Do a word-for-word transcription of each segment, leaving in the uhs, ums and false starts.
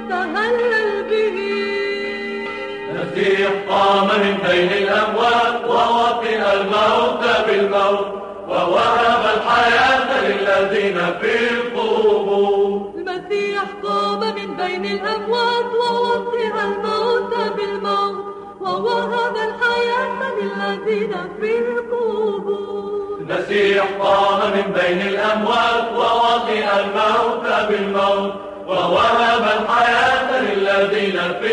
تهلل به. المسيح قام من بين الأموات ووطئ الموت بالموت ووهب الحياة للذين في القبور. المسيح قام من بين الأموات ووطئ الموت بالموت ووهب الحياة للذين في القبور. المسيح قام من بين الأموات ووطئ الموت بالموت ووهب الحياة للذين في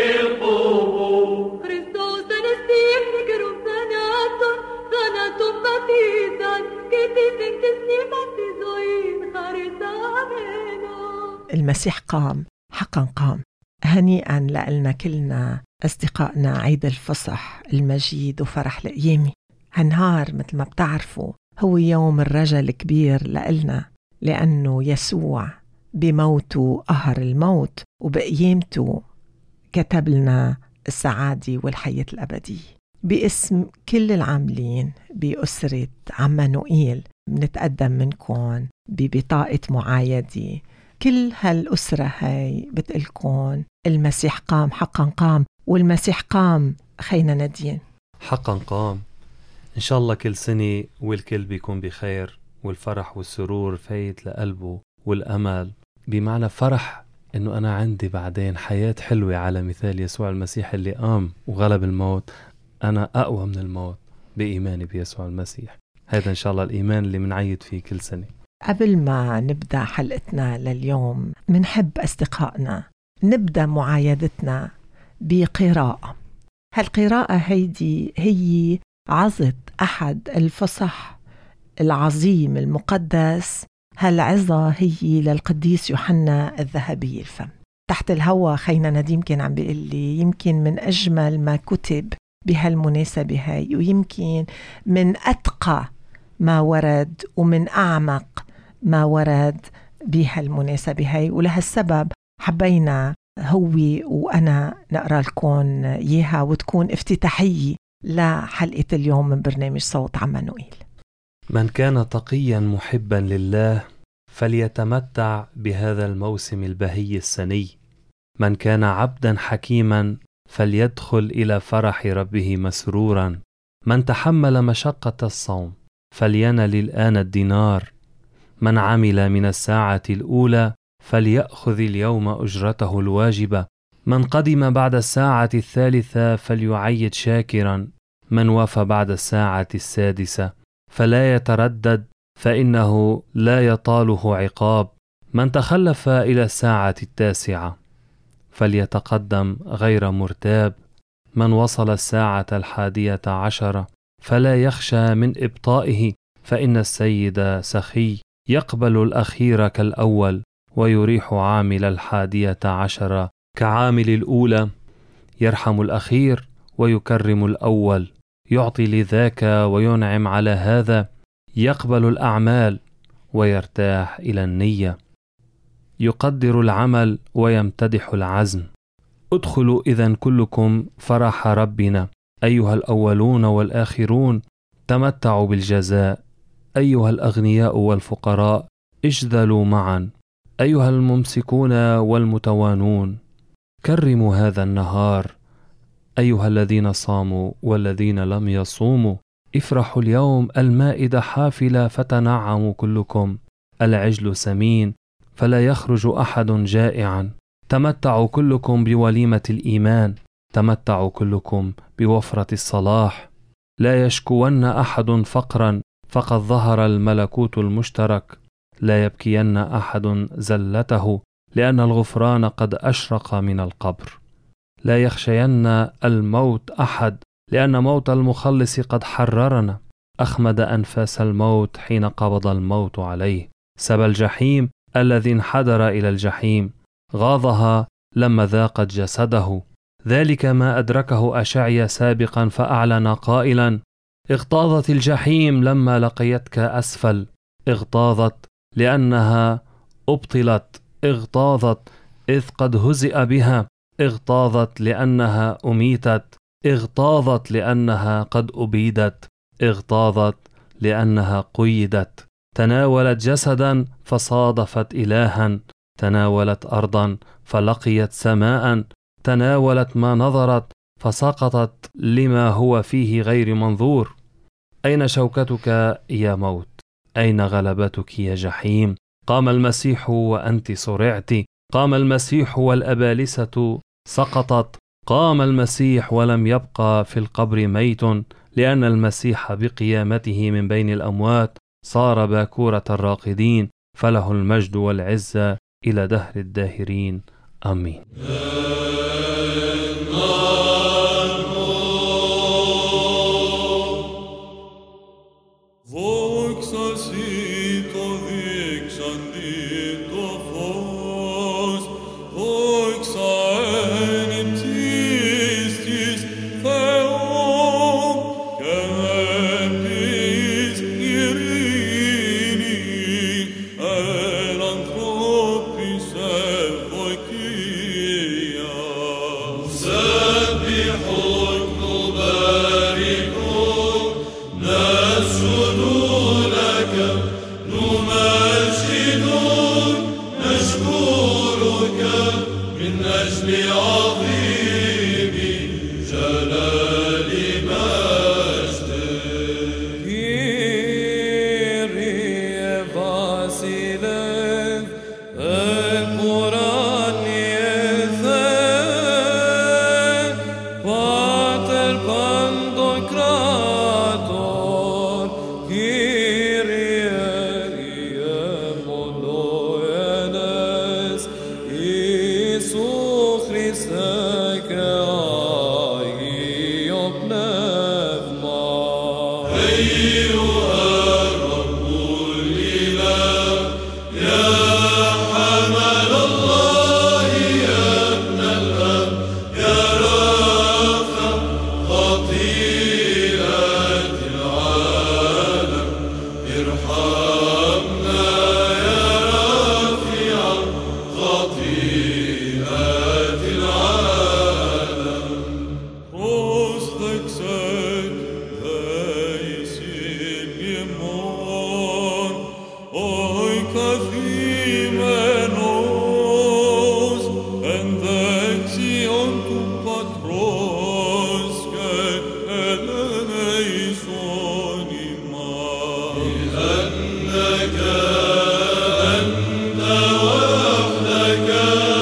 القبور. Χριστός ανεστήν μικρούς θανάτων, θάνατον παθήσαν και τύσιν της νήμας της ζωής χαρισάμενο. المسيح قام، حقا قام. هنيئا لنا كلنا أصدقائنا عيد الفصح المجيد وفرح القيامة. هالنهار مثل ما بتعرفوا هو يوم الرجا الكبير لنا، لأنه يسوع بموته قهر الموت وبقيامته كتب لنا السعادة والحياة الأبدية. باسم كل العاملين بأسرة عمانوئيل بنتقدم منكم ببطاقة معايدة. كل هالأسرة هاي بتقلكن المسيح قام، حقا قام. والمسيح قام خينا ندين، حقا قام. إن شاء الله كل سنة والكل بيكون بخير والفرح والسرور فايت لقلبه والأمل، بمعنى فرح إنه أنا عندي بعدين حياة حلوة على مثال يسوع المسيح اللي قام وغلب الموت. أنا أقوى من الموت بإيماني بيسوع المسيح. هذا إن شاء الله الإيمان اللي منعيد فيه كل سنة. قبل ما نبدأ حلقتنا لليوم منحب أصدقائنا نبدأ معايدتنا بقراءة. هالقراءة هيدي هي عظة أحد الفصح العظيم المقدس. هالعظة هي للقديس يوحنا الذهبي الفم. تحت الهوى خينا نديم كان عم بيقول لي يمكن من أجمل ما كتب بهالمناسبة هاي، ويمكن من أتقى ما ورد ومن أعمق ما ورد بهالمناسبة هاي. ولهالسبب حبينا هو وأنا نقرأ لكم إياها وتكون افتتاحية لحلقة اليوم من برنامج صوت عمانوئيل. من كان تقيا محبا لله فليتمتع بهذا الموسم البهي السني. من كان عبدا حكيما فليدخل إلى فرح ربه مسرورا. من تحمل مشقة الصوم فلينل الآن الدينار. من عمل من الساعة الأولى فليأخذ اليوم أجرته الواجبة. من قدم بعد الساعة الثالثة فليعيد شاكرا. من وفى بعد الساعة السادسة فلا يتردد فإنه لا يطاله عقاب. من تخلف إلى الساعة التاسعة فليتقدم غير مرتاب. من وصل الساعة الحادية عشرة فلا يخشى من إبطائه، فإن السيد سخي يقبل الأخير كالأول ويريح عامل الحادية عشرة كعامل الأولى. يرحم الأخير ويكرم الأول، يعطي لذاك وينعم على هذا. يقبل الأعمال ويرتاح إلى النية. يقدر العمل ويمتدح العزم. ادخلوا إذن كلكم فرح ربنا أيها الأولون والآخرون، تمتعوا بالجزاء. أيها الأغنياء والفقراء اجذلوا معا. أيها الممسكون والمتوانون كرموا هذا النهار. أيها الذين صاموا والذين لم يصوموا افرحوا اليوم. المائدة حافلة فتنعموا كلكم. العجل سمين فلا يخرج أحد جائعا. تمتعوا كلكم بوليمة الإيمان. تمتعوا كلكم بوفرة الصلاح. لا يشكون أحد فقرا فقد ظهر الملكوت المشترك. لا يبكين أحد زلته لأن الغفران قد أشرق من القبر. لا يخشين الموت أحد لأن موت المخلص قد حررنا. أخمد أنفاس الموت حين قبض الموت عليه. سبى الجحيم الذي انحدر إلى الجحيم. غاضها لما ذاقت جسده. ذلك ما أدركه أشعيا سابقا فأعلن قائلا: اغتاظت الجحيم لما لقيتك أسفل. اغتاظت لأنها أبطلت. اغتاظت إذ قد هزئ بها. اغتاظت لأنها أميتت. اغتاظت لأنها قد أبيدت. اغتاظت لأنها قيدت. تناولت جسدا فصادفت إلها. تناولت أرضا فلقيت سماء، تناولت ما نظرت فسقطت لما هو فيه غير منظور. أين شوكتك يا موت؟ أين غلبتك يا جحيم؟ قام المسيح وأنت صرعت، قام المسيح والأبالسة سقطت، قام المسيح ولم يبقى في القبر ميت، لأن المسيح بقيامته من بين الأموات صار باكورة الراقدين، فله المجد والعزة إلى دهر الداهرين. آمين.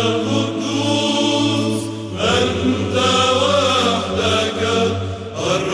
أنت وحدك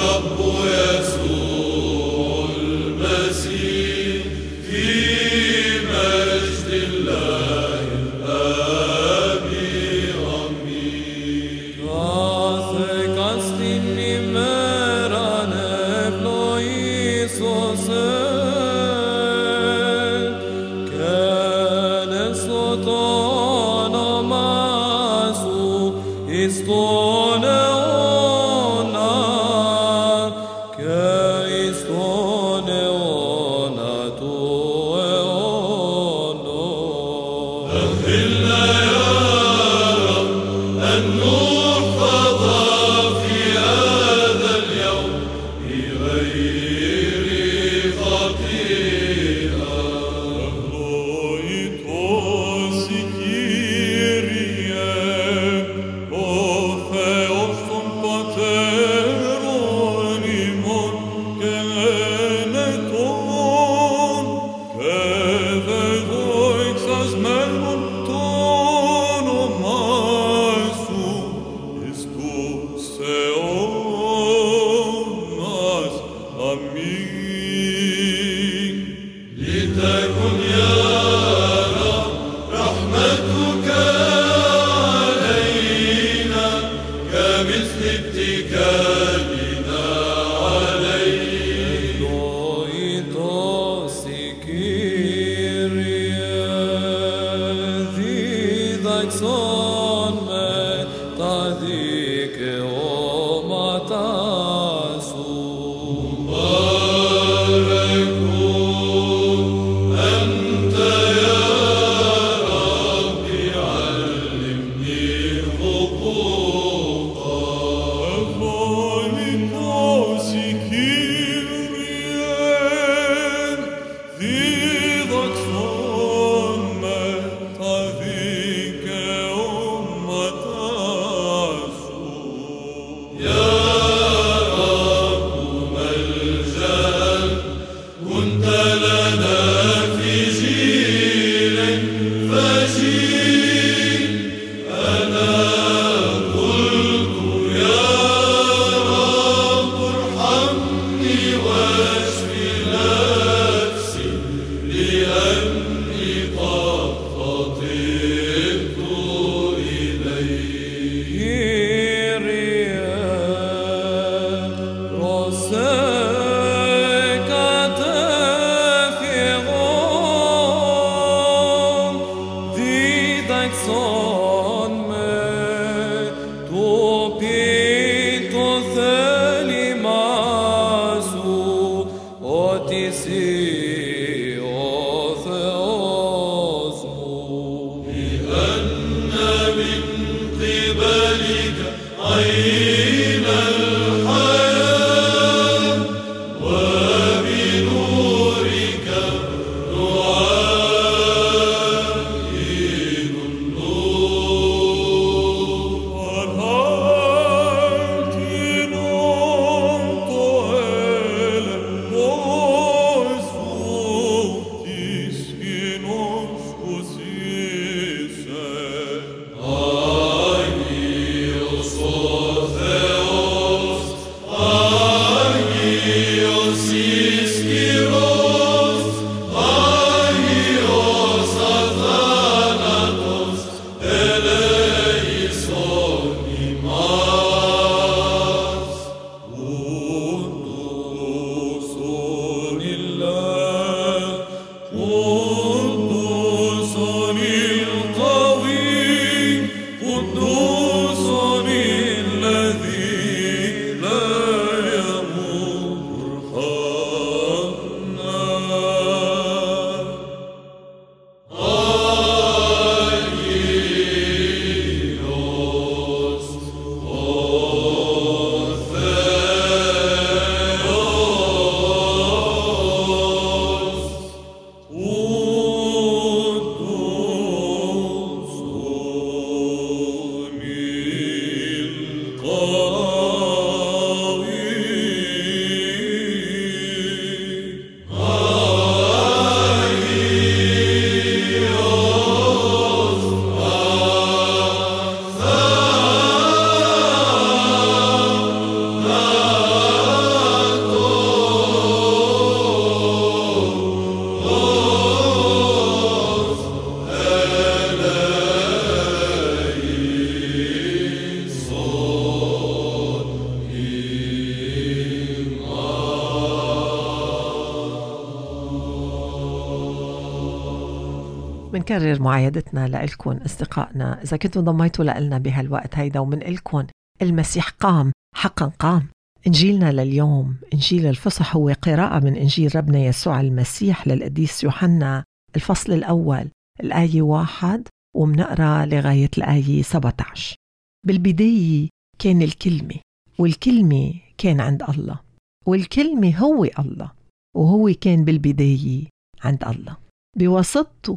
منكرر معايدتنا لإلكم أصدقائنا إذا كنتوا ضميتوا لنا بهالوقت هيدا، ومن إلكم المسيح قام، حقا قام. إنجيلنا لليوم إنجيل الفصح هو قراءة من إنجيل ربنا يسوع المسيح للقديس يوحنا الفصل الأول الآية واحد ومنقرأ لغاية الآية سبعة عشر. بالبداية كان الكلمة، والكلمة كان عند الله، والكلمة هو الله، وهو كان بالبداية عند الله. بواسطته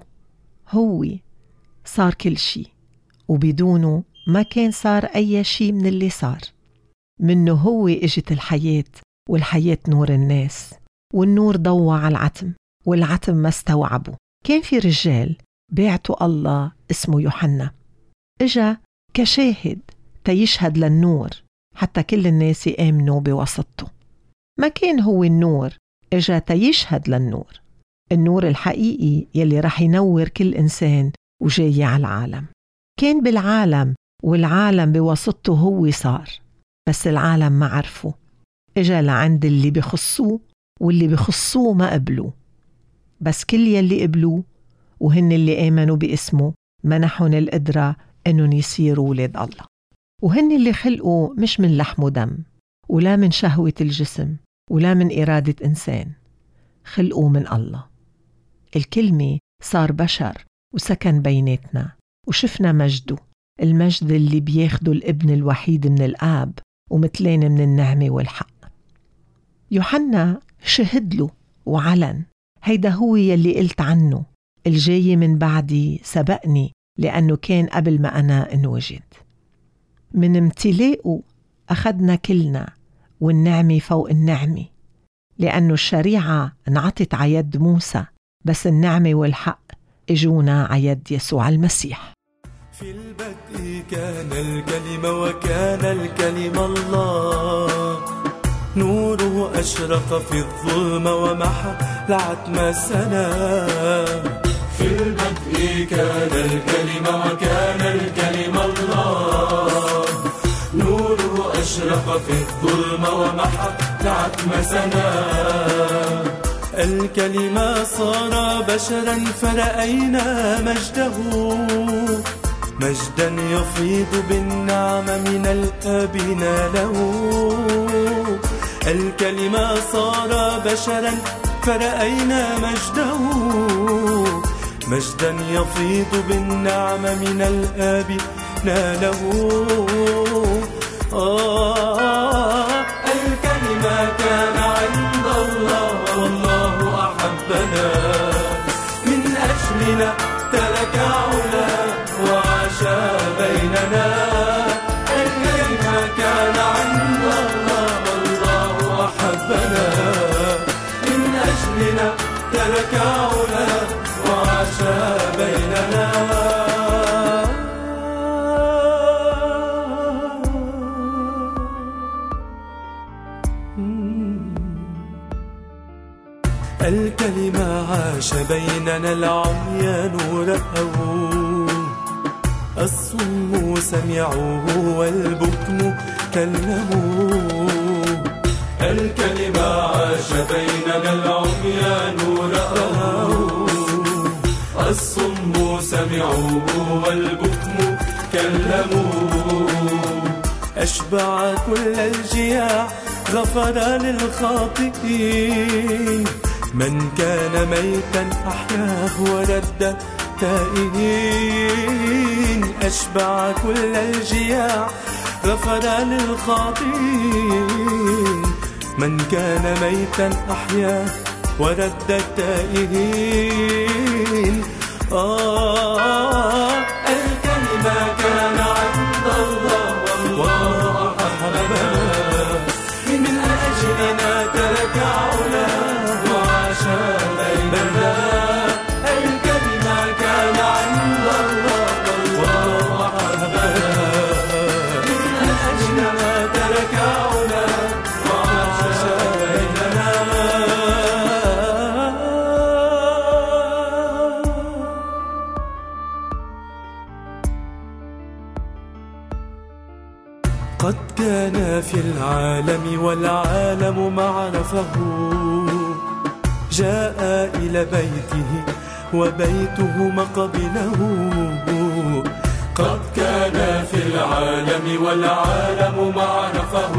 هو صار كل شيء، وبدونه ما كان صار أي شيء من اللي صار. منه هو اجت الحياة، والحياة نور الناس، والنور ضوى على العتم، والعتم ما استوعبه. كان في رجال بيعتوا الله اسمه يوحنا، اجا كشاهد تيشهد للنور حتى كل الناس يآمنوا بواسطته. ما كان هو النور، اجا تيشهد للنور، النور الحقيقي يلي رح ينور كل إنسان وجاي على العالم. كان بالعالم، والعالم بواسطته هو صار، بس العالم ما عرفه. اجا لعند اللي بخصوه، واللي بخصوه ما قبلوه، بس كل يلي قبلوه وهن اللي آمنوا باسمه منحهم القدرة أنهم يصيروا ولاد الله. وهن اللي خلقوا مش من لحم ودم، ولا من شهوة الجسم، ولا من إرادة إنسان، خلقوا من الله. الكلمة صار بشر وسكن بيناتنا، وشفنا مجده، المجد اللي بياخده الابن الوحيد من الآب، ومثلين من النعمة والحق. يوحنا شهد له وعلن، هيدا هو يلي قلت عنه، الجاي من بعدي سبقني لأنه كان قبل ما أنا انوجد. من امتلاءه أخذنا كلنا، والنعمة فوق النعمة، لأنه الشريعة انعطت عيد موسى، بس النعمة والحق اجونا عيد يسوع المسيح. في البدء كان الكلمة، وكان الكلمة الله، نوره أشرق في الظلمة، ومحى العتمة سلام. في البدء كان الكلمة، وكان الكلمة الله، نوره أشرق في الظلمة، ومحى العتمة سلام. الكلمة صار بشرا فرأينا مجده، مجدا يفيض بالنعمة من الآب ناله. الكلمة صار بشرا فرأينا مجده، مجدا يفيض بالنعم من الآب ناله. آه الكلمة كان عند الله والله أحبنا، من أجلنا ترك علا وعاش بيننا. الكلمة كان عند الله والله أحبنا، من أجلنا ترك علا وعاش بيننا. الكلمة عاش بيننا، العميان رأوه، الصم سمعوه والبكم كلموه. الكلمة عاش بيننا، العميان رأوه، الصم سمعوه والبكم كلموه. أشبع كل الجياع، غفر للخاطئين، من كان ميتا أحياه ورد تائهين. أشبع كل الجياع، غفر للخاطئين، من كان ميتا أحياه ورد تائهين. آه الكلمة كان عند الله والله أحبنا، من أجلنا ترك علا وعاش بيننا. الكلمة كان عند الله والله أحبنا، من أجلنا ترك علا وعاش بيننا. قد كان في العالم والعالم معرفه، جاء إلى بيته وبيته مقبله. قد كان في العالم والعالم معرفه،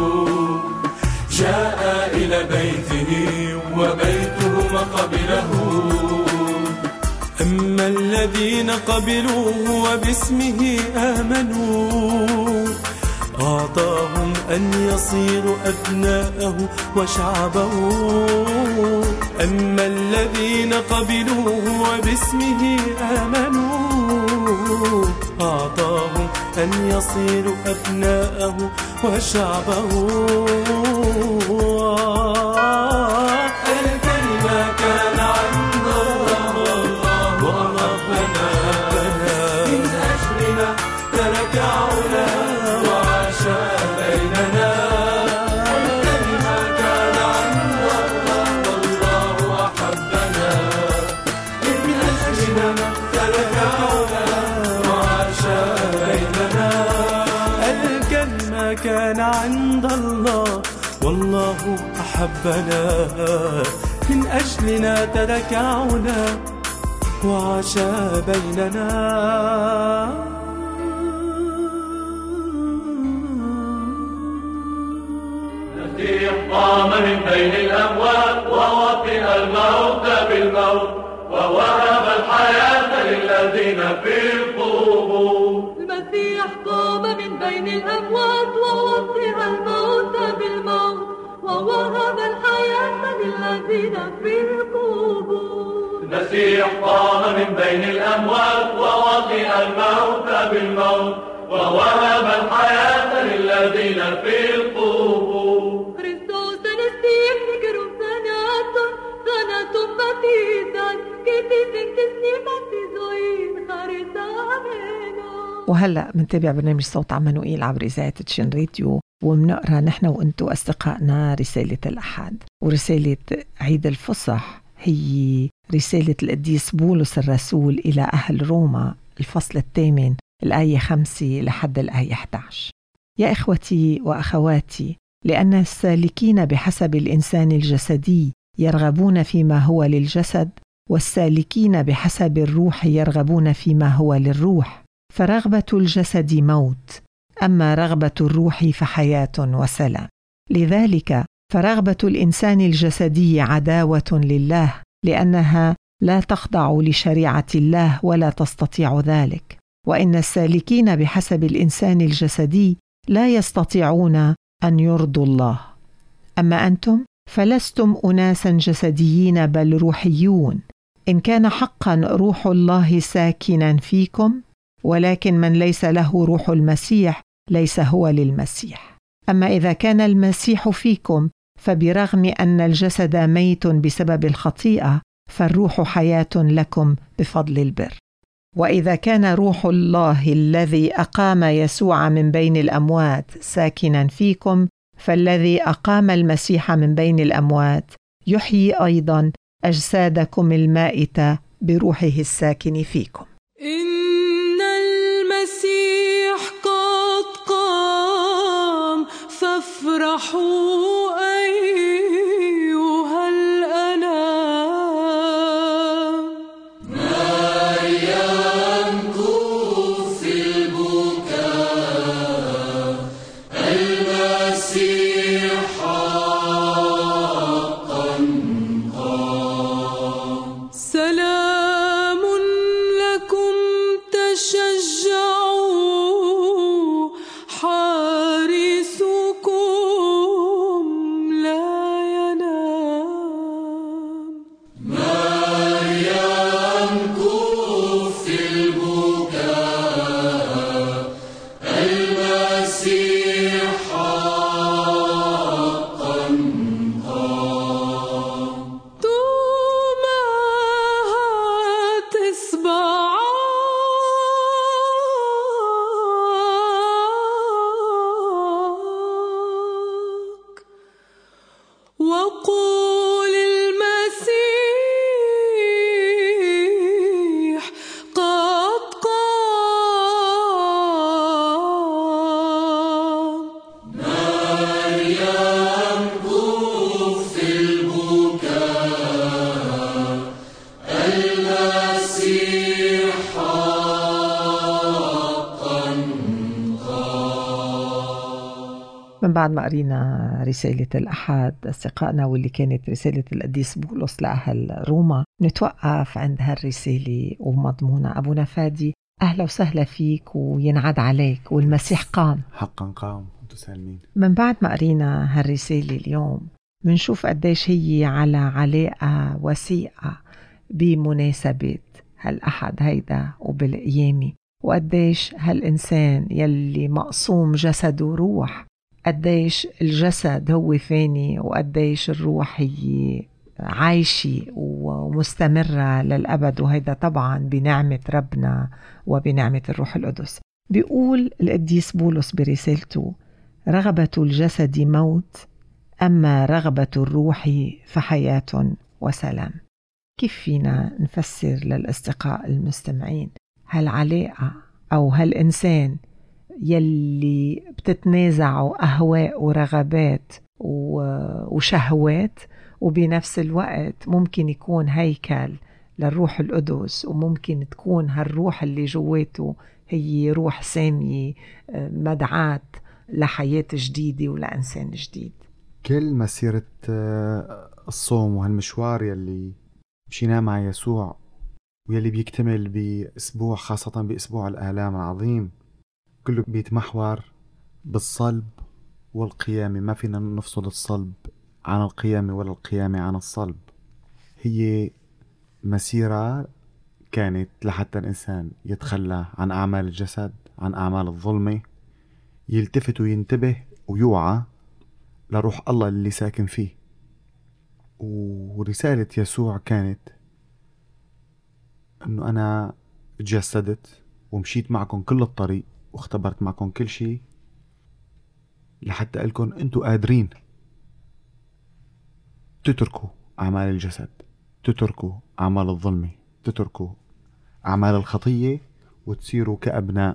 جاء إلى بيته وبيته مقبله. أما الذين قبلوه وباسمه آمنوا، أعطاهم أن يصيروا أبناءه وشعبه. أما الذين قبلوه وباسمه آمنوا، أعطاهم أن يصيروا أبناءه وشعبه. الكلمة كان عند الله والله أحبنا، من أجلنا ترك علا وعاش بيننا. الكلمة كان عند الله والله أحبنا، من أجلنا ترك علا وعاش بيننا. الكلمة كان عند الله والله أحبنا، من أجلنا ترك علا وعاش بيننا. قام من بين الأموات ووطئ الموت بالموت، ووهب الحياة للذين في القبور. المسيح قام من بين الأموات ووطئ الموت بالموت، ووهب الحياة للذين في القبور. المسيح قام من بين الأموات ووطئ الموت بالموت، ووهب الحياة للذين في القبور. وهلأ منتابع برنامج صوت عمانوئيل عبر إذاعة تشين راديو، ومنقرأ نحن وأنتو أصدقائنا رسالة الأحد. ورسالة عيد الفصح هي رسالة القديس بولس الرسول إلى أهل روما، الفصل الثامن الآية خمسة لحد الآية أحد عشر. يا إخوتي وأخواتي، لأن السالكين بحسب الإنسان الجسدي يرغبون فيما هو للجسد، والسالكين بحسب الروح يرغبون فيما هو للروح. فرغبة الجسد موت، أما رغبة الروح فحياة وسلام. لذلك فرغبة الإنسان الجسدي عداوة لله، لأنها لا تخضع لشريعة الله ولا تستطيع ذلك. وإن السالكين بحسب الإنسان الجسدي لا يستطيعون أن يرضوا الله. أما أنتم فلستم أناسا جسديين بل روحيون، إن كان حقا روح الله ساكنا فيكم، ولكن من ليس له روح المسيح ليس هو للمسيح. أما إذا كان المسيح فيكم فبرغم أن الجسد ميت بسبب الخطيئة فالروح حياة لكم بفضل البر. وإذا كان روح الله الذي أقام يسوع من بين الأموات ساكنا فيكم، فالذي أقام المسيح من بين الأموات يحيي أيضا أجسادكم المائتة بروحه الساكن فيكم. إن المسيح قد قام فافرحوا أيها الأنام. ما يمكث في البكاء المسيح حقا قام. سلام لكم تشجعوا حارسكم لا ينام. ما يمكث في البكاء المسيح حقا قام. توما إصبعك وقول المسيح قد قام. يمكث في البكاء المسيح حقا قام. من بعد ما قرينا رسالة الأحد أصدقائنا واللي كانت رسالة القديس بولس لأهل روما، نتوقف عند هالرسالة ومضمونها. أبونا فادي، أهلا وسهلا فيك وينعاد عليك، والمسيح قام. حقا قام. أنتم سالمين. من بعد ما قرينا هالرسالة اليوم منشوف قديش هي على علاقة وثيقة بمناسبة هالأحد هيدا وبالقيامة، وقديش هالإنسان يلي مقسوم جسد وروح، قديش الجسد هو فاني وقديش الروح هي عايشة ومستمرة للأبد، وهيدا طبعا بنعمة ربنا وبنعمة الروح القدس. بيقول القديس بولس برسالته: رغبة الجسد موت، أما رغبة الروح فحياة وسلام. كيف فينا نفسر للأصدقاء المستمعين هالعلاقة أو هالإنسان يلي بتتنازعوا أهواء ورغبات وشهوات، وبنفس الوقت ممكن يكون هيكل للروح القدس، وممكن تكون هالروح اللي جواته هي روح سامية مدعاة لحياة جديدة ولإنسان جديد. كل مسيرة الصوم وهالمشوار يلي مشيناه مع يسوع ويلي بيكتمل بأسبوع، خاصة بأسبوع الآلام العظيم، كله بيتمحور بالصلب والقيامة. ما فينا نفصل الصلب عن القيامة ولا القيامة عن الصلب. هي مسيرة كانت لحتى الإنسان يتخلى عن أعمال الجسد، عن أعمال الظلمة، يلتفت وينتبه ويوعى لروح الله اللي ساكن فيه. ورسالة يسوع كانت أنه أنا تجسدت ومشيت معكم كل الطريق واختبرت معكم كل شيء لحتى قلكم أنتوا قادرين تتركوا أعمال الجسد، تتركوا أعمال الظلمة، تتركوا أعمال الخطية وتصيروا كأبناء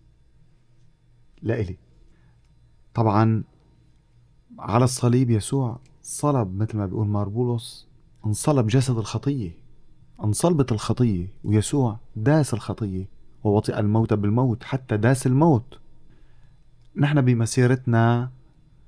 لإلي. طبعا على الصليب يسوع صلب، مثل ما بيقول مار بولس، انصلب جسد الخطية، انصلبت الخطية، ويسوع داس الخطية ووطئ الموت بالموت، حتى داس الموت. نحن بمسيرتنا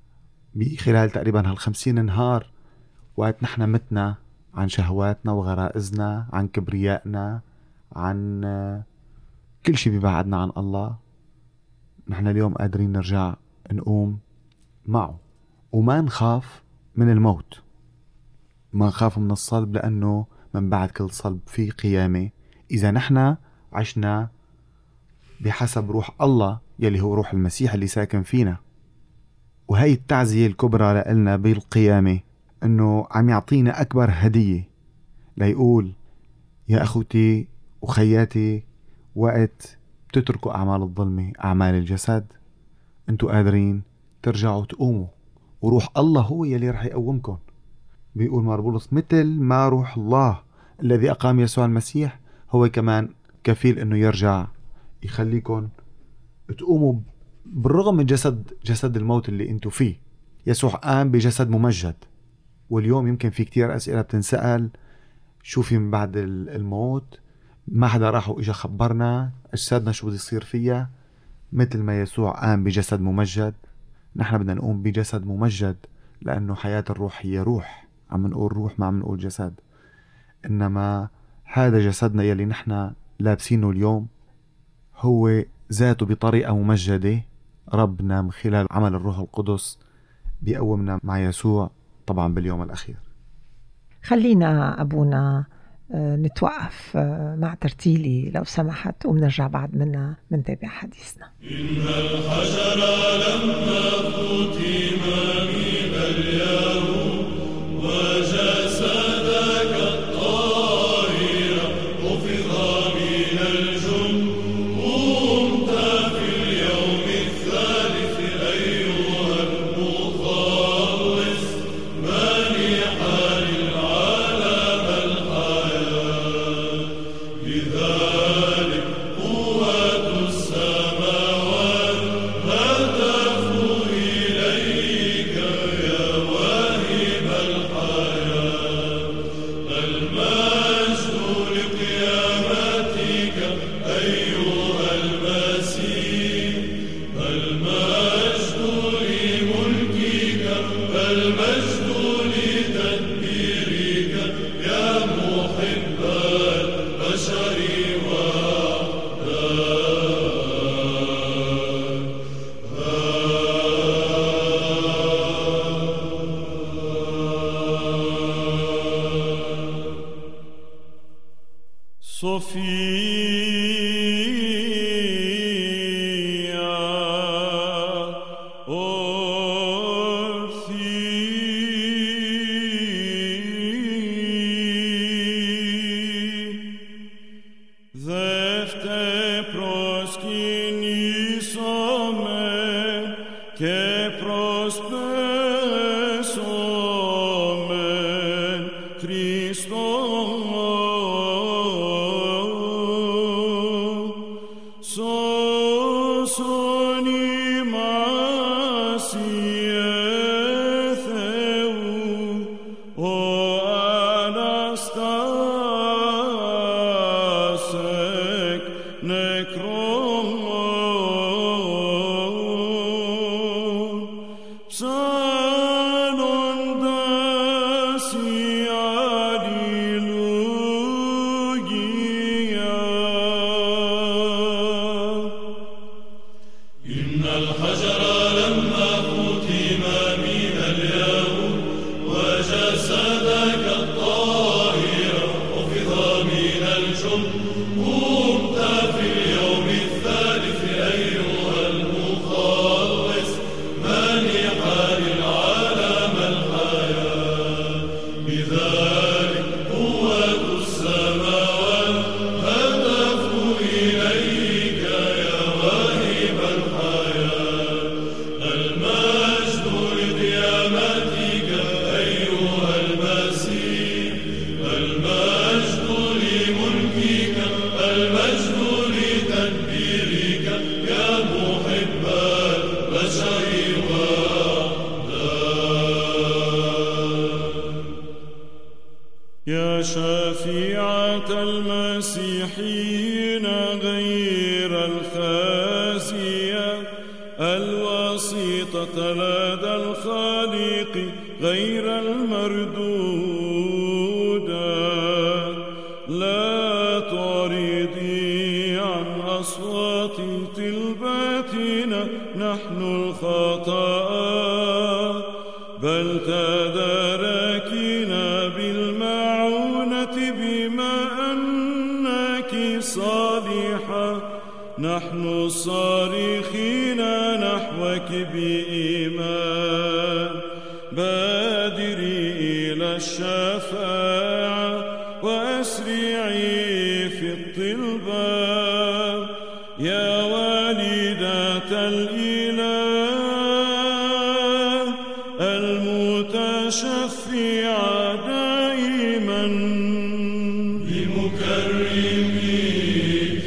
بخلال تقريبا هالخمسين نهار، وقت نحن متنا عن شهواتنا وغرائزنا، عن كبريائنا، عن كل شيء بيبعدنا عن الله، نحن اليوم قادرين نرجع نقوم معه وما نخاف من الموت، ما نخاف من الصلب، لأنه من بعد كل صلب في قيامة إذا نحن عشنا بحسب روح الله يلي هو روح المسيح اللي ساكن فينا. وهي التعزية الكبرى لنا بالقيامة، أنه عم يعطينا أكبر هدية ليقول يا أخوتي وخياتي، وقت تتركوا أعمال الظلمة أعمال الجسد أنتوا قادرين ترجعوا تقوموا، وروح الله هو يلي رح يقومكم. بيقول ماربولس مثل ما روح الله الذي أقام يسوع المسيح هو كمان كفيل أنه يرجع يخليكم تقوموا بالرغم من جسد جسد الموت اللي انتوا فيه. يسوع قام بجسد ممجد، واليوم يمكن في كتير أسئلة بتنسأل شو في من بعد الموت، ما حدا راح وإجا خبرنا أجسادنا شو بده يصير فيها. مثل ما يسوع قام بجسد ممجد، نحن بدنا نقوم بجسد ممجد، لأنه حياة الروح هي روح، عم نقول روح ما عم نقول جسد. إنما هذا جسدنا يلي نحن لابسينه اليوم هو ذاته بطريقة ممجدة، ربنا من خلال عمل الروح القدس بيقومنا مع يسوع طبعا باليوم الأخير. خلينا أبونا نتوقف مع ترتيلي لو سمحت، ومنرجع بعد منا منتابع حديثنا. إن الحجر لما ختم من اليهود وجسدك الطاهر حفظ من الجند، قمت في اليوم الثالث أيها المخلص مانحا للعالم الحياة. لذلك قوة السماوات هتف إليك يا واهب الحياة. المجد لقيامتك أيها المسيح، المجد لملكك، المجد لتدبيرك يا محب البشر يا شفيعة المسيحيين غير الخازية، الوسيطة لدى الخالق غير المردودة. لا تعرضي عن أصوات طلباتنا نحن الخطأ، بل تداركينا بالمعونة بما أنك صالحة. نحن الصارخين نحوك بإيمان، بادري إلى الشفاعة وأسرعي في الطلبة. يا والدة الإله المتشفعة دائما بمكرميك.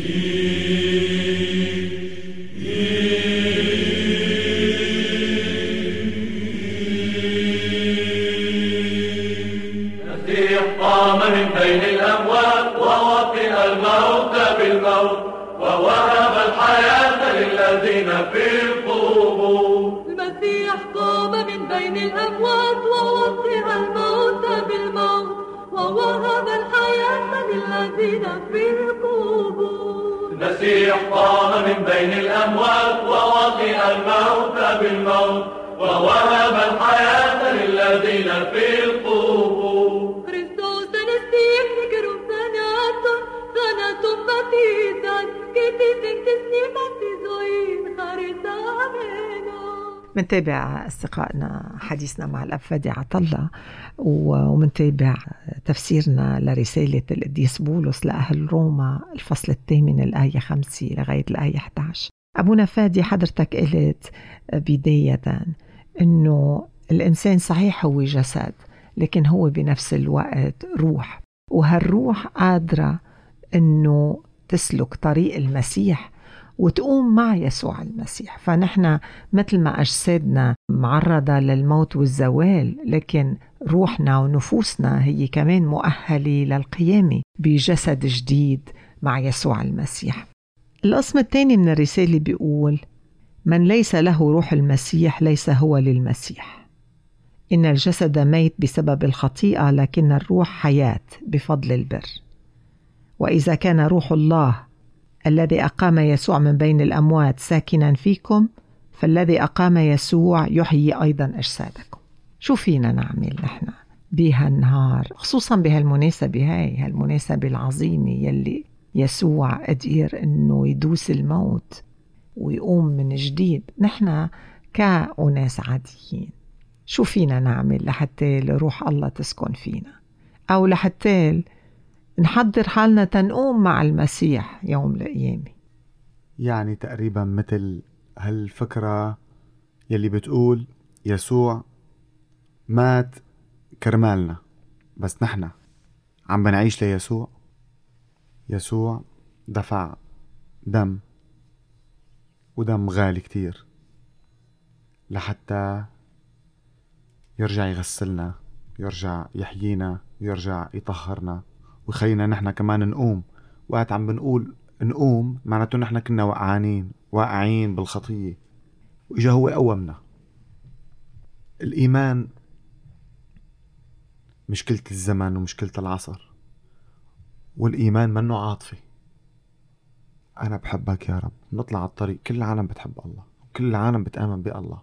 المسيح قام من بين الأموات ووطئ الموت بالموت ووهب الحياة للذين في القبور. المسيح قام من بين الأموات ووطئ الموت بالموت ووهب الحياة للذين في القبور. المسيح قام من بين الأموات ووطئ الموت بالموت ووهب الحياة للذين في القبور. Χριστός ανεστήχθη και ρουφθανάτων, θάνατον παθήσαν και της εκ της νήμας της ζωής χαριτάμενο. منتابع أصدقائنا حديثنا مع الأب فادي عطلة، ومنتابع تفسيرنا لرسالة القديس بولس لأهل روما الفصل الثامن الآية خمسة لغاية الآية إحدى عشر. أبونا فادي، حضرتك قلت بداية إنه الإنسان صحيح هو جسد، لكن هو بنفس الوقت روح، وهالروح قادرة إنه تسلك طريق المسيح وتقوم مع يسوع المسيح. فنحن مثل ما أجسادنا معرضة للموت والزوال، لكن روحنا ونفوسنا هي كمان مؤهلة للقيامة بجسد جديد مع يسوع المسيح. القسم الثاني من الرسالة بيقول: من ليس له روح المسيح ليس هو للمسيح. إن الجسد ميت بسبب الخطيئة، لكن الروح حياة بفضل البر. وإذا كان روح الله الذي أقام يسوع من بين الأموات ساكنا فيكم، فالذي أقام يسوع يحيي أيضا أجسادكم. شو فينا نعمل نحن بهالنهار، خصوصا بهالمناسبة هاي، هالمناسبة العظيمة يلي يسوع قدير إنه يدوس الموت ويقوم من جديد؟ نحن كأناس عاديين شو فينا نعمل لحتى روح الله تسكن فينا، أو لحتى نحضر حالنا تنقوم مع المسيح يوم القيامة؟ يعني تقريبا مثل هالفكرة يلي بتقول يسوع مات كرمالنا، بس نحن عم بنعيش ليسوع. يسوع دفع دم، ودم غالي كتير، لحتى يرجع يغسلنا، يرجع يحيينا، ويرجع يطهرنا ويخلينا نحن كمان نقوم. وقت عم بنقول نقوم معناته نحن كنا وقعانين واقعين بالخطية، وإجا هو قومنا. الإيمان مشكلة الزمن ومشكلة العصر، والإيمان منه عاطفي. أنا بحبك يا رب، نطلع على الطريق، كل العالم بتحب الله وكل العالم بتآمن بالله،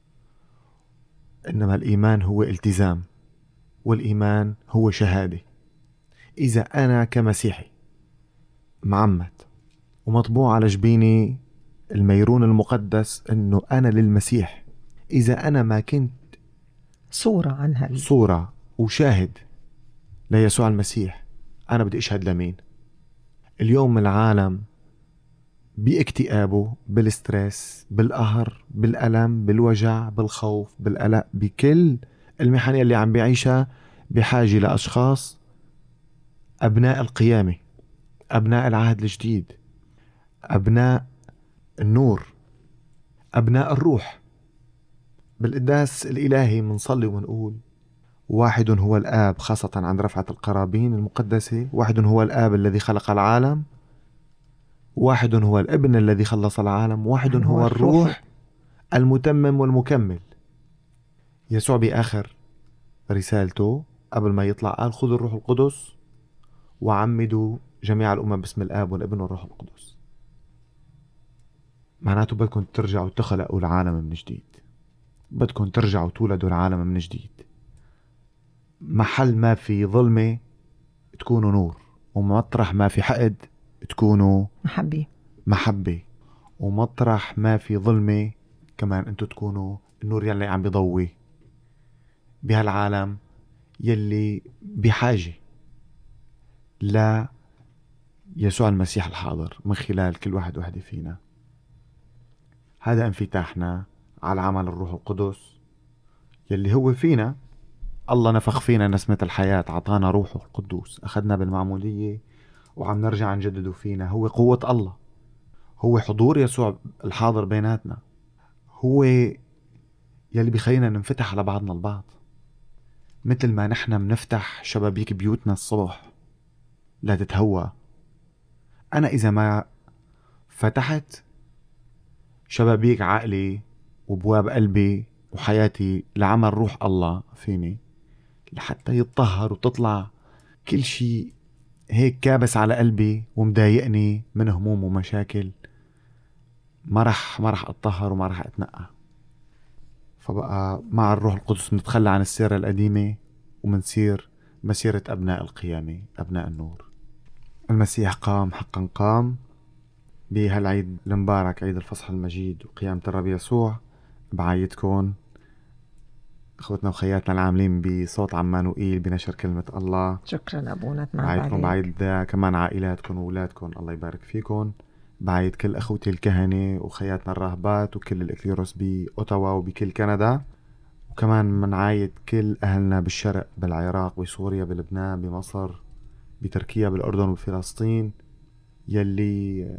إنما الإيمان هو التزام، والإيمان هو شهادة. إذا أنا كمسيحي معمد ومطبوع على جبيني الميرون المقدس إنه أنا للمسيح، إذا أنا ما كنت صورة عنها، صورة وشاهد ليسوع المسيح، أنا بدي أشهد لمين؟ اليوم العالم باكتئابه، بالستريس، بالقهر، بالألم، بالوجع، بالخوف، بالقلق، بكل المحن اللي عم بيعيشها، بحاجة لأشخاص أبناء القيامة، أبناء العهد الجديد، أبناء النور، أبناء الروح. بالقداس الإلهي منصلي ونقول: واحد هو الآب، خاصة عند رفعة القرابين المقدسة، واحد هو الآب الذي خلق العالم، واحد هو الابن الذي خلص العالم، واحد هو الروح المتمم والمكمل. يسوع بآخر رسالته قبل ما يطلع قال خذوا الروح القدس وعمدوا جميع الأمم باسم الآب والابن والروح القدس. معناته بدكم ترجعوا تخلقوا العالم من جديد، بدكم ترجعوا تولدوا العالم من جديد. محل ما في ظلمة تكونوا نور، ومطرح ما في حقد تكونوا محبة محبة، ومطرح ما في ظلمة كمان انتو تكونوا النور يلي عم بيضوي بهالعالم يلي بحاجة لا يسوع المسيح الحاضر من خلال كل واحد واحدة فينا. هذا انفتاحنا على عمل الروح القدس يلي هو فينا. الله نفخ فينا نسمة الحياة، عطانا روحه القدوس، أخذنا بالمعمودية وعم نرجع نجدده فينا. هو قوة الله، هو حضور يسوع الحاضر بيناتنا، هو يلي بيخلينا ننفتح على بعضنا البعض. مثل ما نحن منفتح شبابيك بيوتنا الصبح لا تتهوى، أنا إذا ما فتحت شبابيك عقلي وبواب قلبي وحياتي لعمل روح الله فيني لحتى يتطهر وتطلع كل شيء هيك كابس على قلبي ومضايقني من هموم ومشاكل، ما رح ما رح اتطهر وما رح اتنقى. فبقى مع الروح القدس نتخلى عن السيرة القديمة ومنصير مسيرة أبناء القيامة، أبناء النور. المسيح قام حقا قام. بهالعيد المبارك، عيد الفصح المجيد وقيامة الرب يسوع، بعايدكم اخوتنا وخياتنا العاملين بصوت عمانوئيل بنشر كلمة الله. شكرا أبونا. بعيدكم بعيد كمان عائلاتكم وأولادكم، الله يبارك فيكم. بعيد كل أخوتي الكهنة وخياتنا الراهبات وكل الإكليروس بأوتاوا وبكل كندا، وكمان منعايد كل أهلنا بالشرق، بالعراق، بسوريا، بلبنان، بمصر، بتركيا، بالأردن وبفلسطين، يلي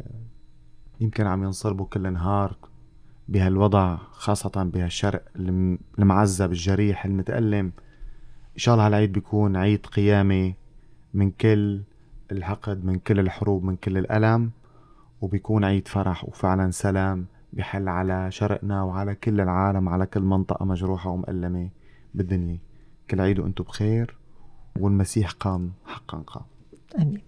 يمكن عم ينصربوا كل نهار بهالوضع، خاصة بهالشرق المعذب الجريح المتألم. إن شاء الله هالعيد بيكون عيد قيامة من كل الحقد، من كل الحروب، من كل الألم، وبيكون عيد فرح وفعلا سلام بحل على شرقنا وعلى كل العالم، على كل منطقة مجروحة ومؤلمة بالدنيا. كل عيد وانتم بخير، والمسيح قام حقا قام. آمين.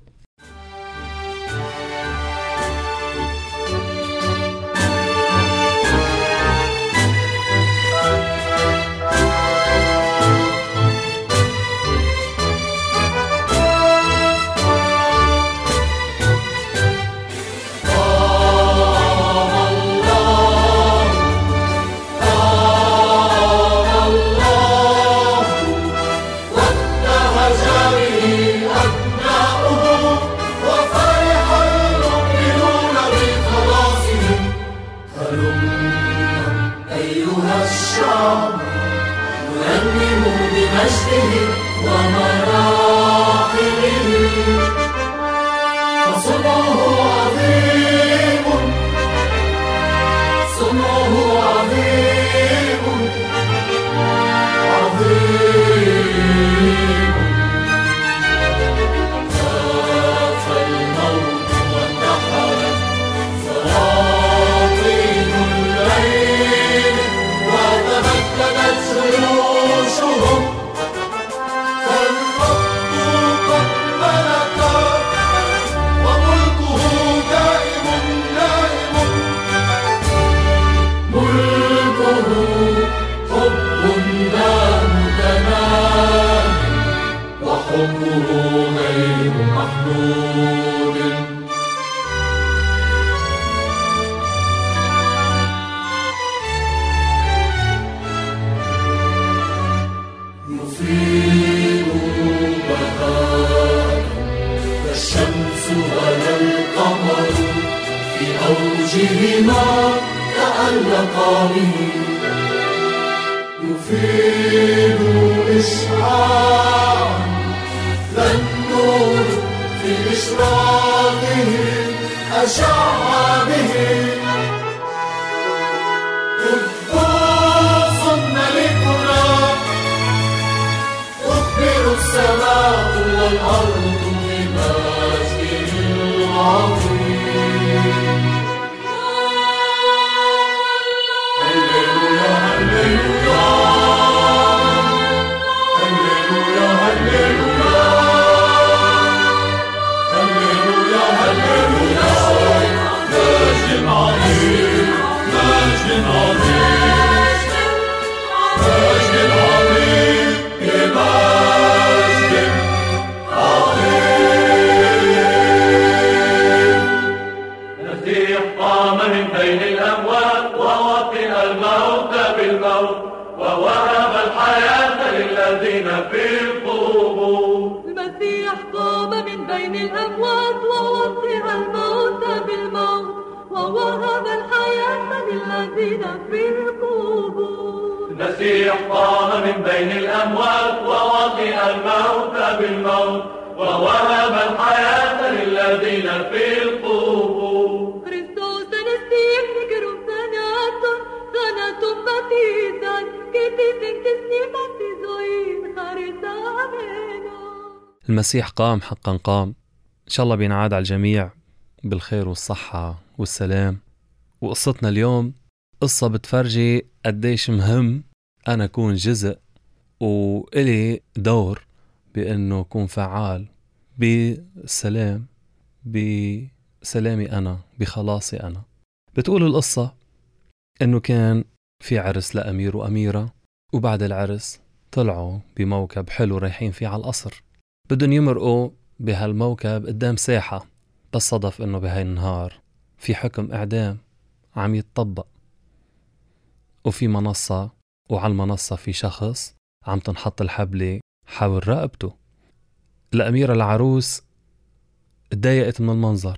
هللويا المسيح قام من بين الأموات ووطئ الموت بالموت ووهب الحياة للذين في القبور. Χριστός ανεστήθη μικρούς θανάτων, θάνατον παθήσαν και τύχην της νύχτας τη ζωή χαριτάμενο. المسيح قام حقا قام. إن شاء الله بينعاد على الجميع بالخير والصحة والسلام. وقصتنا اليوم قصة بتفرجي قديش مهم أنا أكون جزء وإلي دور بأنه أكون فعال بالسلام، بسلامي أنا، بخلاصي أنا. بتقول القصة أنه كان في عرس لأمير وأميرة، وبعد العرس طلعوا بموكب حلو رايحين فيه على القصر. بدهم يمرقوا بهالموكب قدام ساحة، بس صدف أنه بهاي النهار في حكم إعدام عم يتطبق، وفي منصة، وعلى المنصة في شخص عم تنحط الحبلة حول رقبته. الأميرة العروس اتضايقت من المنظر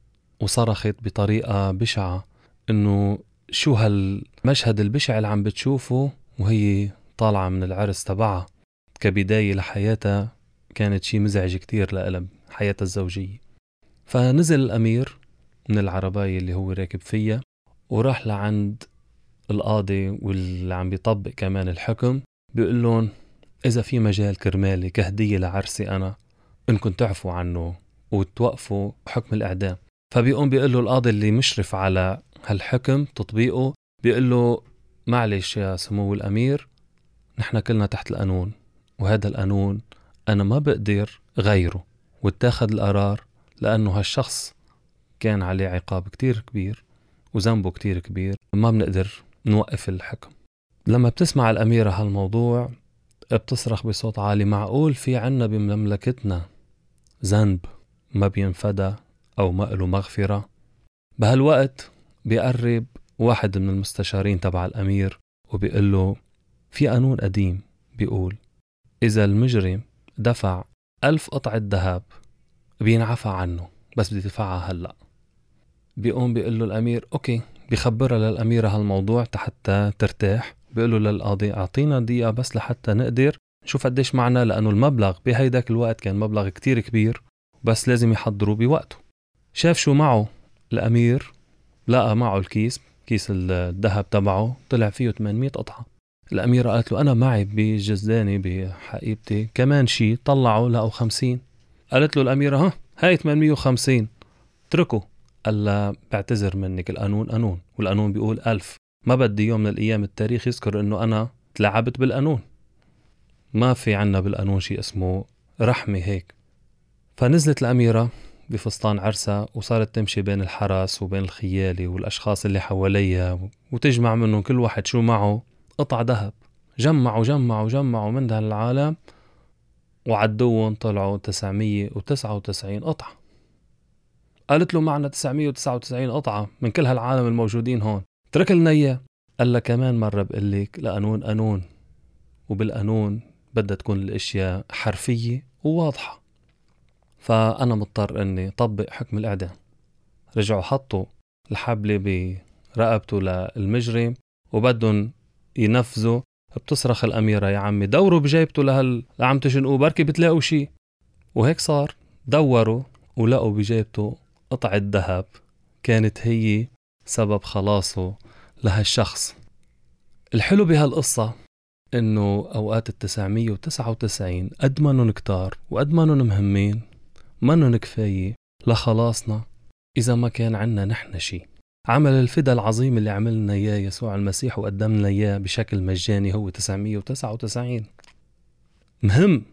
وصرخت بطريقة بشعة إنه شو هالمشهد البشع اللي عم بتشوفه وهي طالعة من العرس تبعها. كبداية لحياتها كانت شي مزعج كتير لها حياتها الزوجية. فنزل الأمير من العرباية اللي هو راكب فيها وراح لعند القاضي واللي عم بيطبق كمان الحكم، بيقول لهم إذا في مجال كرمالي كهدية لعرسي أنا إنكم تعفوا عنه وتوقفوا حكم الإعدام. فبيقوم بيقول له القاضي اللي مشرف على هالحكم تطبيقه، بيقول له معلش يا سمو الأمير، نحن كلنا تحت القانون، وهذا القانون أنا ما بقدر غيره، واتاخد القرار لأنه هالشخص كان عليه عقاب كتير كبير وذنبه كتير كبير، ما بنقدر نوقف الحكم. لما بتسمع الأميرة هالموضوع بتصرخ بصوت عالي، معقول في عنا بمملكتنا ذنب ما بينفدى أو ما له مغفرة؟ بهالوقت بيقرب واحد من المستشارين تبع الأمير وبيقول له في قانون قديم بيقول إذا المجرم دفع ألف قطعة ذهب بينعفى عنه، بس بدي تدفعها هلأ. بيقوم بيقول له الأمير أوكي، بيخبرها للأميرة هالموضوع حتى ترتاح. بيقول له للقاضي أعطينا دقيقة بس لحتى نقدر نشوف قديش معنا، لأنه المبلغ بهيداك الوقت كان مبلغ كتير كبير، بس لازم يحضروا بوقته. شاف شو معه الأمير، لقى معه الكيس، كيس الذهب تبعه طلع فيه ثمانمية قطعة. الأميرة قالت له أنا معي بجزداني بحقيبتي كمان شي، طلعوا لقوا خمسين. قالت له الأميرة ها هاي ثمانمية وخمسين اتركوا. قال لا بعتذر منك، القانون قانون، والقانون بيقول ألف، ما بدي يوم من الأيام التاريخ يذكر إنه أنا تلعبت بالقانون، ما في عنا بالقانون شيء اسمه رحمة هيك. فنزلت الأميرة بفستان عرسها وصارت تمشي بين الحرس وبين الخيالي والأشخاص اللي حواليها وتجمع منهم كل واحد شو معه قطع ذهب. جمعوا جمعوا جمعوا من ده العالم وعدوهم، طلعوا تسعمية وتسعة وتسعين قطعة. قالت له معنا تسعمية وتسعة وتسعين قطعة من كل هالعالم الموجودين هون، ترك لنا إياه. قال له كمان مرة بقلك القانون قانون، وبالقانون بدها تكون الاشياء حرفية وواضحة، فأنا مضطر أني طبق حكم الإعدام. رجعوا حطوا الحبلة برقبته للمجرم وبدهم ينفذوا. بتصرخ الأميرة يا عمي دوروا بجيبته لهال عم تشنقوا بركي بتلاقوا شي. وهيك صار، دوروا ولقوا بجيبته قطعة ذهب كانت هي سبب خلاصه لهالشخص. الحلو بهالقصة إنه أوقات التسعمية وتسعة وتسعين قد ما نن كتار وقد ما نن مهمين ما نن كفاية لخلاصنا إذا ما كان عنا نحن شي. عمل الفدا العظيم اللي عملنا إياه يسوع المسيح وقدمنا إياه بشكل مجاني هو تسعمية وتسعة وتسعين. مهم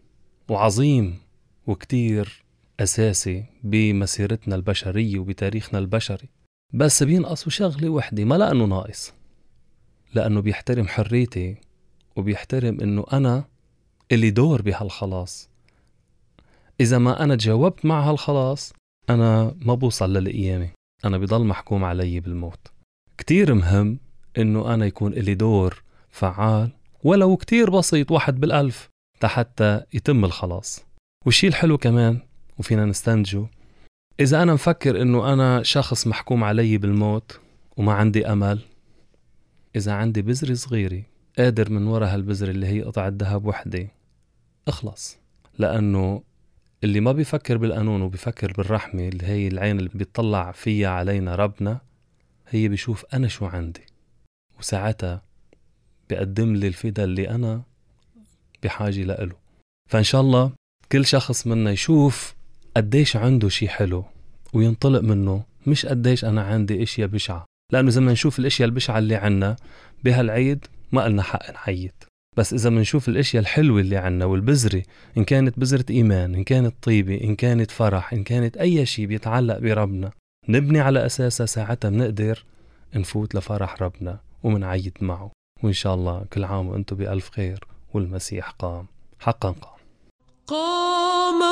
وعظيم وكتير أساسي بمسيرتنا البشرية وبتاريخنا البشري، بس بينقصوا شغلة وحدة، ما لأنه ناقص، لأنه بيحترم حريتي وبيحترم أنه أنا اللي دور بهالخلاص. إذا ما أنا تجاوبت مع هالخلاص أنا ما بوصل للقيامة، أنا بضل محكوم علي بالموت. كتير مهم أنه أنا يكون إلي دور فعال ولو كتير بسيط، واحد بالألف، حتى يتم الخلاص. والشي الحلو كمان وفينا نستنتجه، إذا أنا مفكر أنه أنا شخص محكوم علي بالموت وما عندي أمل، إذا عندي بذرة صغيرة قادر من وراء هالبذرة اللي هي قطعة ذهب وحدة اخلص. لأنه اللي ما بيفكر بالقانون وبيفكر بالرحمة، اللي هي العين اللي بيطلع فيها علينا ربنا، هي بيشوف أنا شو عندي، وساعتها بيقدم لي الفدا اللي أنا بحاجة لإله. فإن شاء الله كل شخص منا يشوف قديش عنده شي حلو وينطلق منه، مش قديش أنا عندي إشياء بشعة. لأنه إذا ما نشوف الإشياء البشعة اللي عنا بهالعيد ما قلنا حق نعيد، بس إذا منشوف الأشياء الحلوة اللي عنا والبذرة، إن كانت بذرة إيمان، إن كانت طيبة، إن كانت فرح، إن كانت أي شيء بيتعلق بربنا، نبني على أساسها، ساعتها بنقدر نفوت لفرح ربنا ومنعيد معه. وإن شاء الله كل عام وأنتم بألف خير، والمسيح قام، حقا قام. قام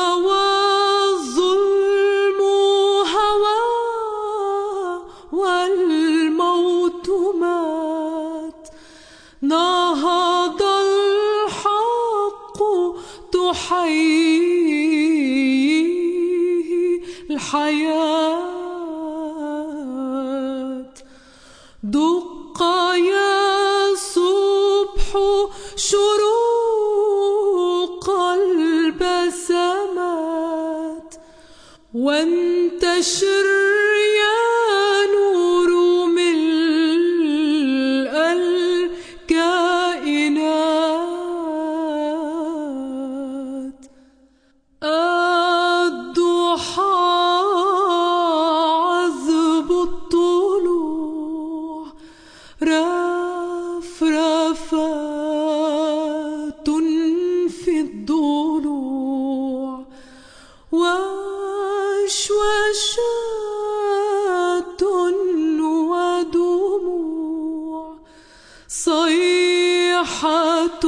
والظلم هوى والموت مات، نهض الحق تحييه الحياة. دق يا صبح شروق البسمات، وانتشر يا نور ملء الكائنات. الضحى عذب الطلوع، رفرفات في الضلوع، وشوشات ودموع، صيحة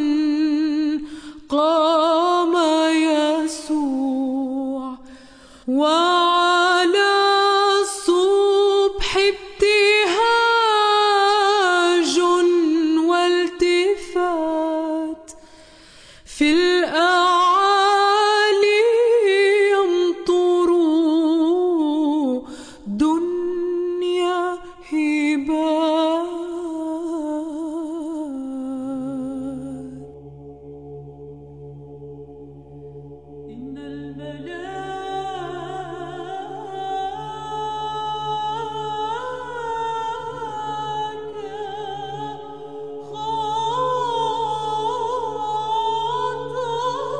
قام يسوع، وعلى الصبح ابتهاج والتفات، في الأعالي يمطر دنيا هبات. إن الملاك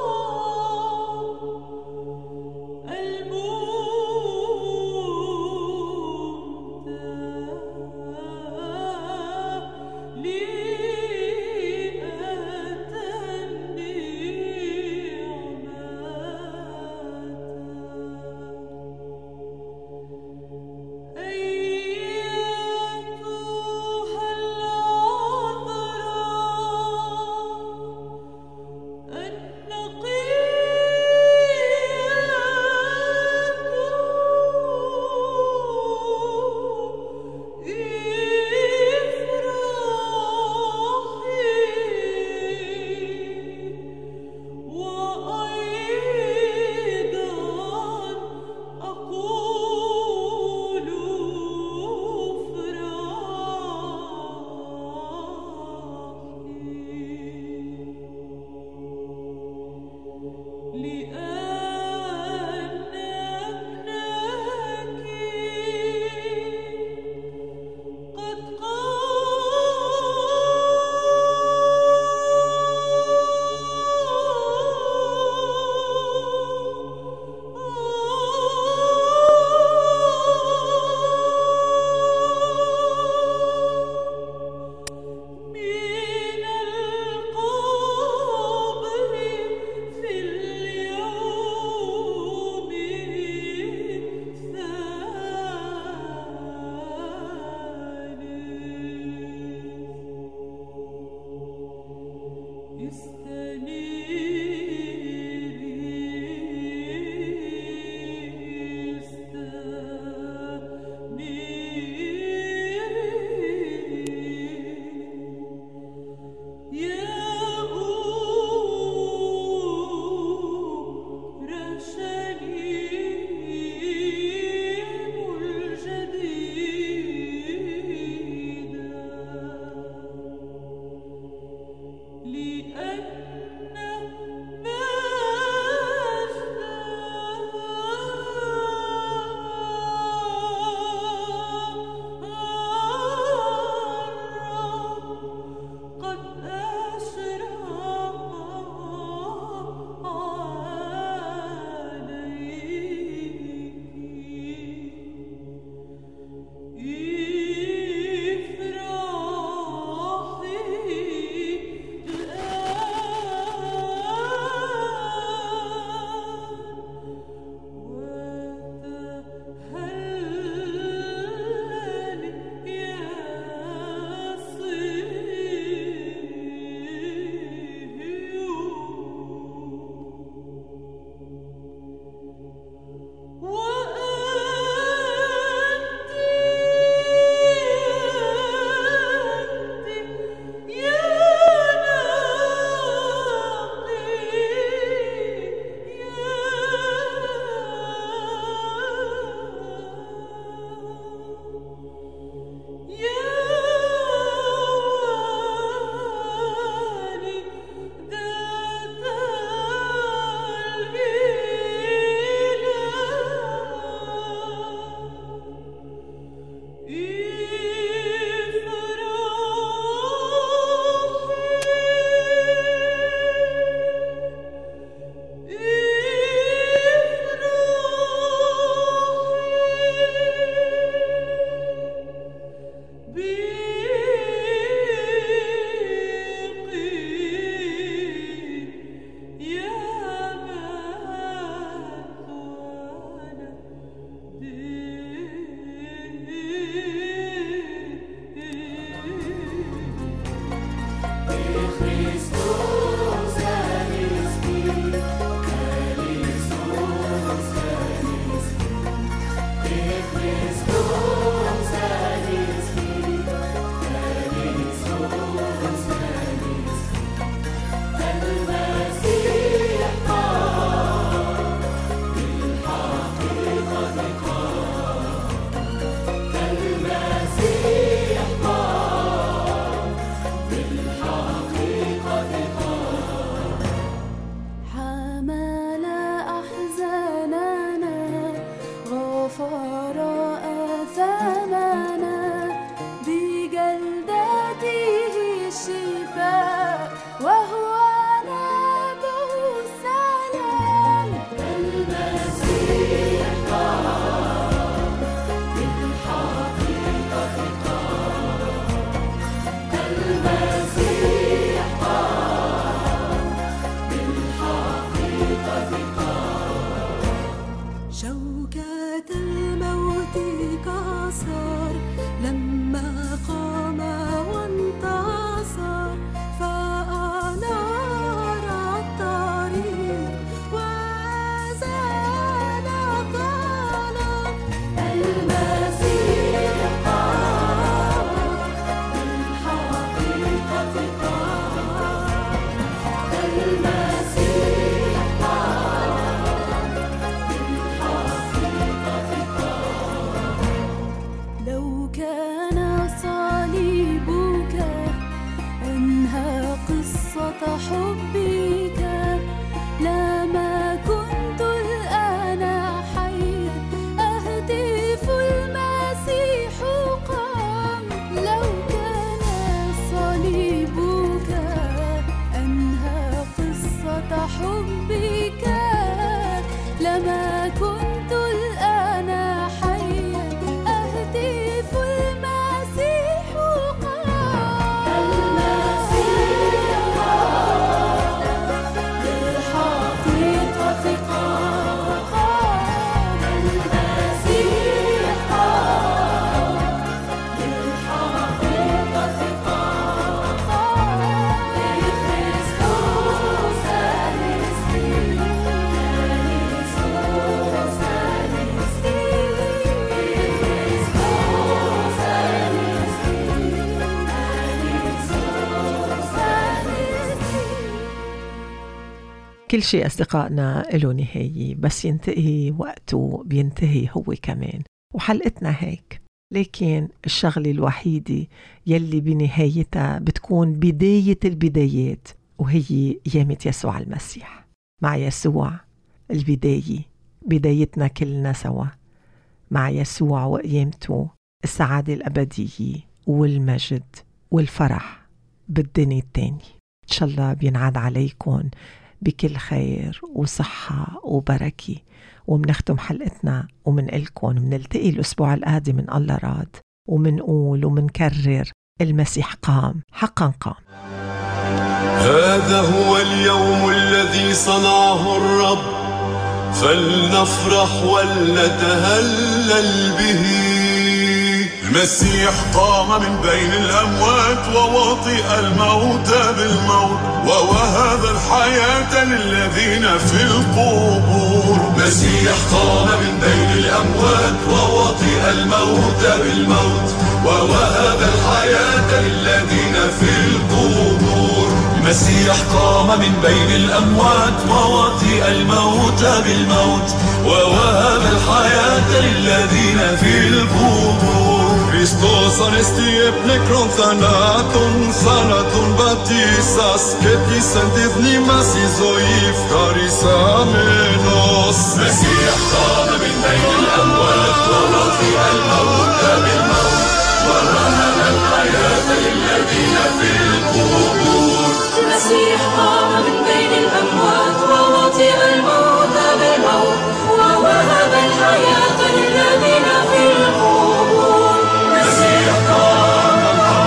كل شيء أصدقائنا له نهاية، بس ينتهي وقته بينتهي هو كمان، وحلقتنا هيك. لكن الشغلة الوحيدة يلي بنهايتها بتكون بداية البدايات، وهي قيامة يسوع المسيح. مع يسوع البداية، بدايتنا كلنا سوا مع يسوع وقيامته، السعادة الأبدية والمجد والفرح بالدنيا التاني. إن شاء الله بينعاد عليكم بكل خير وصحة وبركة. ومنختم حلقتنا ومنقلكم منلتقي الأسبوع القادم من الله راد، ومنقول ومنكرر المسيح قام، حقا قام. هذا هو اليوم الذي صنعه الرب، فلنفرح ولنتهلل به. المسيح قام من بين الأموات ووطئ الموت بالموت، ووهب الحياة للذين في القبور. المسيح قام من بين الأموات ووطئ الموت بالموت، ووهب الحياة للذين في القبور. المسيح قام من بين الأموات ووطئ الموت بالموت، ووهب الحياة للذين في القبور. Χριστός ανέστη επνεκρόν θανάτων, θάνατον βαπτίσας, και της εν τη μνήμας η ζωή ευχαρισάμενος. المسيح قام من بين الأموات ووطئ الموت بالموت، ووهب الحياة للذين في القبور. المسيح قام من بين الأموات ووطئ الموت بالموت، ووهب الحياة للذين في القبور. المسيح قام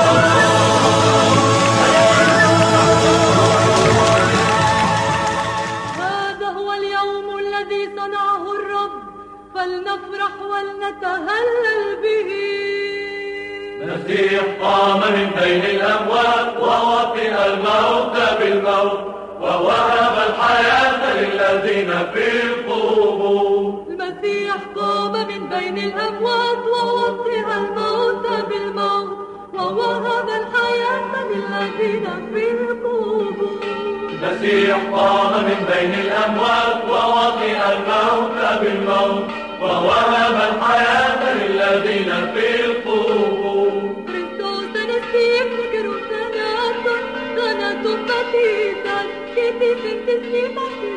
هذا هو اليوم الذي صنعه الرب، فلنفرح ولنتهلل به. المسيح قام من بين الأموات ووطئ الموت بالموت، ووهب الحياة للذين في القبور. المسيح قام من بين الأموات ووطئ الموت بالموت، ووهب الحياة للذين في القبور. المسيح قام من بين الأموات ووطئ الموت بالموت، ووهب الحياة للذين في القبور. Χριστός ανέστη επνεκρόν θανάτων, θάνατον βαπτίσας, και της εν της μνήμας